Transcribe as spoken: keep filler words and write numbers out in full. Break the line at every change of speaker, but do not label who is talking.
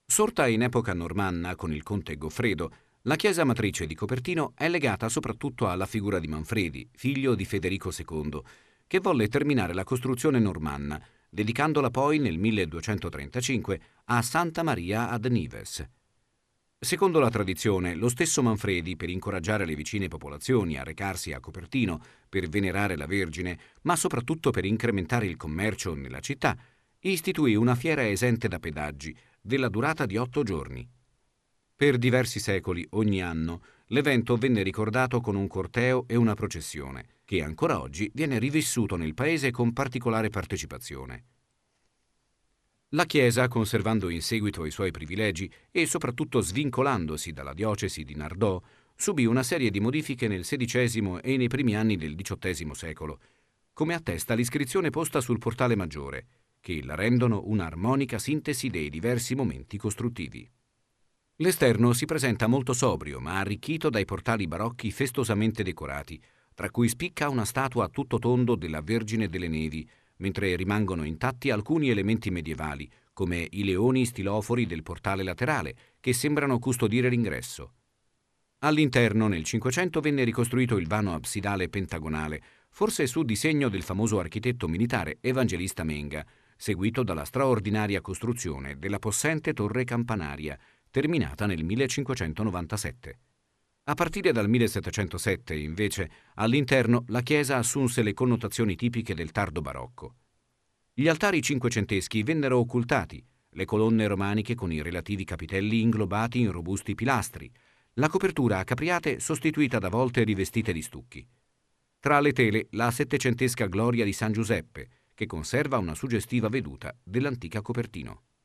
Sorta in epoca normanna con il conte Goffredo, la chiesa matrice di Copertino è legata soprattutto alla figura di Manfredi, figlio di Federico secondo, che volle terminare la costruzione normanna, dedicandola poi nel milleduecentotrentacinque a Santa Maria ad Nives. Secondo la tradizione, lo stesso Manfredi, per incoraggiare le vicine popolazioni a recarsi a Copertino per venerare la Vergine, ma soprattutto per incrementare il commercio nella città, istituì una fiera esente da pedaggi, della durata di otto giorni. Per diversi secoli, ogni anno, l'evento venne ricordato con un corteo e una processione, che ancora oggi viene rivissuto nel paese con particolare partecipazione. La Chiesa, conservando in seguito i suoi privilegi e soprattutto svincolandosi dalla diocesi di Nardò, subì una serie di modifiche nel sedicesimo e nei primi anni del diciottesimo secolo, come attesta l'iscrizione posta sul portale maggiore, che la rendono un'armonica sintesi dei diversi momenti costruttivi. L'esterno si presenta molto sobrio, ma arricchito dai portali barocchi festosamente decorati, tra cui spicca una statua a tutto tondo della Vergine delle Nevi, mentre rimangono intatti alcuni elementi medievali, come i leoni stilofori del portale laterale, che sembrano custodire l'ingresso. All'interno, nel Cinquecento, venne ricostruito il vano absidale pentagonale, forse su disegno del famoso architetto militare Evangelista Menga, seguito dalla straordinaria costruzione della possente torre campanaria, terminata nel millecinquecentonovantasette. A partire dal millesettecentosette, invece, all'interno la chiesa assunse le connotazioni tipiche del tardo barocco. Gli altari cinquecenteschi vennero occultati, le colonne romaniche con i relativi capitelli inglobati in robusti pilastri, la copertura a capriate sostituita da volte rivestite di stucchi. Tra le tele la settecentesca gloria di San Giuseppe, che conserva una suggestiva veduta dell'antica Copertino.